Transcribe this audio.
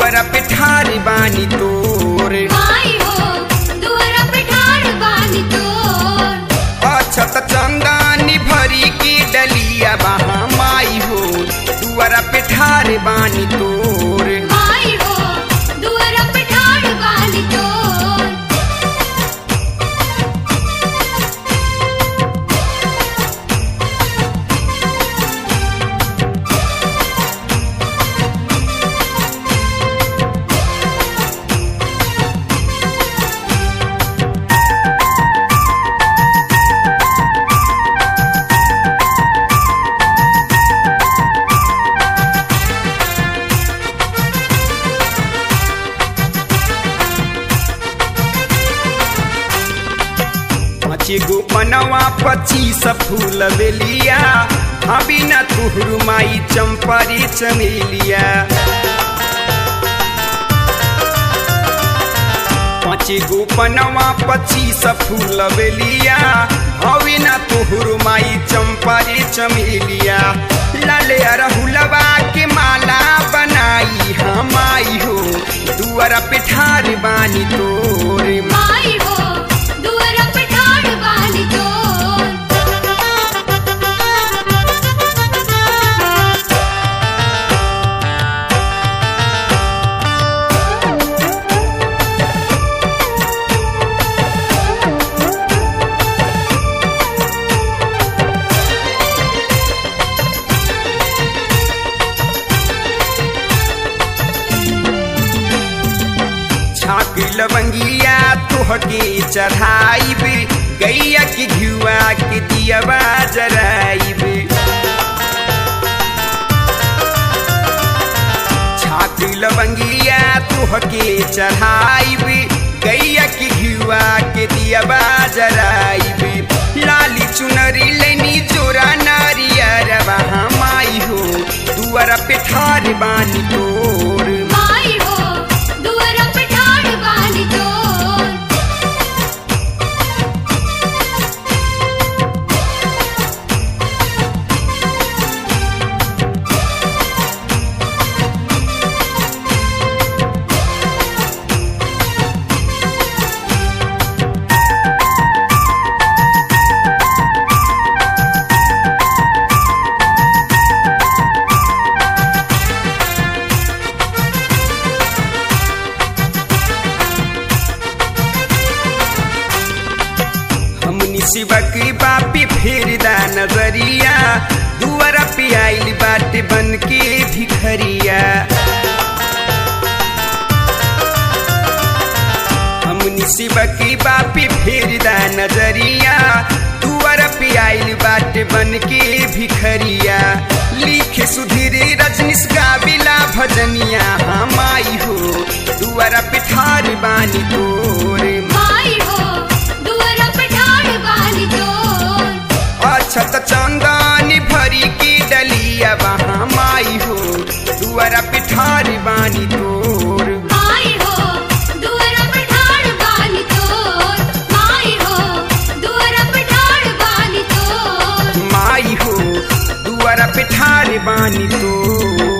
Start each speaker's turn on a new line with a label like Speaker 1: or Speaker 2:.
Speaker 1: दुआरा पे ठार बानी तोर
Speaker 2: माई हो दुआरा पे ठाड़ बानी तोर
Speaker 1: अछत चंदानी भरी की डलिया बहा माई हो दुआरा पे ठार बानी तोर
Speaker 2: माई हो दुआरा पे ठाड़ बानी तोर
Speaker 1: गो पनवा 25 फूल बेलिया अभी न तुहरु माई चंपरी चमेलिया 5 गो पनवा 25 फूल बेलिया अभी न तुहरु माई चंपरी चमेलिया लाले अरहुलवा के माला बनाई हम आई हो दुआरा पे ठार बानी तोर
Speaker 2: माई हो दुआरा पे ठाड़ बानी तोर
Speaker 1: छाक लवंगिया तोहके चढ़ाइब गैया के घियुआ के दियवा जराइब छाक लवंगिया तोहके चढ़ाइब गैया के घियुआ के दियवा जराइब लाली चुनरी लेनी जोरा नारियर बहा माई हो दुआरा पे ठार बानी तोर
Speaker 2: माई हो दुआरा पे ठाड़ बानी तोर
Speaker 1: हमनी शिवक बापी फेरदा नजरिया दुआरा पे आइल बाटे बन के भिखरिया हमनी शिवक बापी फेरदा नजरिया दुआरा पे आइल बाटे बन के भिखरिया लिखे सुधीर रजनीश गाविला भजनिया हम आई हो दुआरा पे ठार बानी तोर
Speaker 2: माई हो दुआरा पे ठाड़ बानी तोर
Speaker 1: अछत चंदानी भरी की डलिया बहा माई हो दुआरा पे ठार बानी तोर
Speaker 2: माई हो दुआरा पे ठाड़ बानी तोर माई हो दुआरा पे ठाड़ बानी तोर
Speaker 1: माई हो दुआरा पे ठार बानी तोर